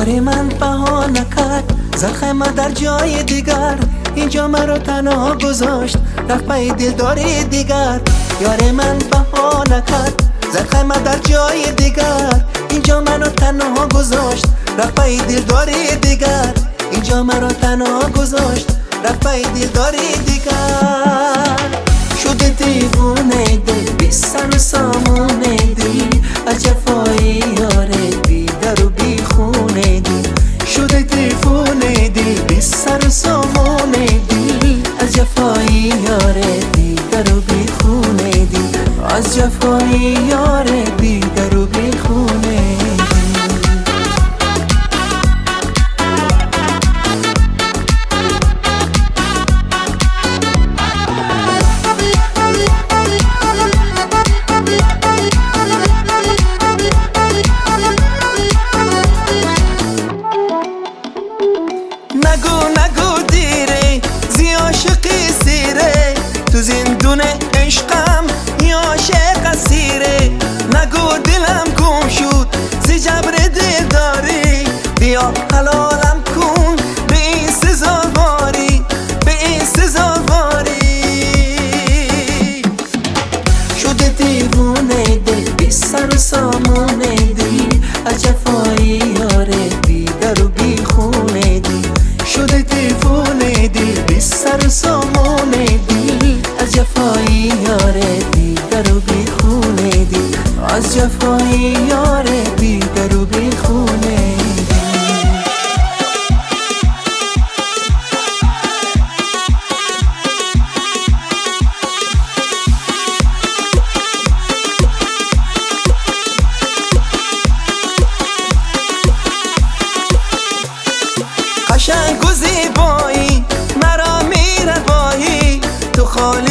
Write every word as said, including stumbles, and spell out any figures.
یاری من بهانه کرد، زد خیمه در جای دیگر، اینجا مرا تنها گذاشت، رفت پای دلداری دیگر. یاری من بهانه کرد، زد خیمه در جای دیگر، اینجا مرا تنها گذاشت، رفت پای دلداری دیگر. اینجا مرا تنها گذاشت، رفت پای دلداری دیگر. شده دیوونه دل، بی سر و سامونه دل، از جفای یاره بی در و بی خونه دل. شده دیوونه دل، بی سر و سامونه دل، از جفای یاره بی در و بی خونه دل، از جفای یاره بی در و بی خونه دل. نگو نگو دیره، زی عاشقی سیره، تو زندون عشقم یا عاشق اسیره. نگو دلم گم شد زی جبر دل داری، بیا حلالم کن به این سزاواری، به این سزاواری. شده دیوونه دل، بی سر و سامونه دل، از جفای یاره بی در و بی خونه دل. شده دیوونه دل، بی سر و سامونه دل، از جفای یاره بی در و بی خونه دل، از جفای یاره بی در و بی خونه دل. قشنگ و زیبایی مرا میره بایی، تو خانه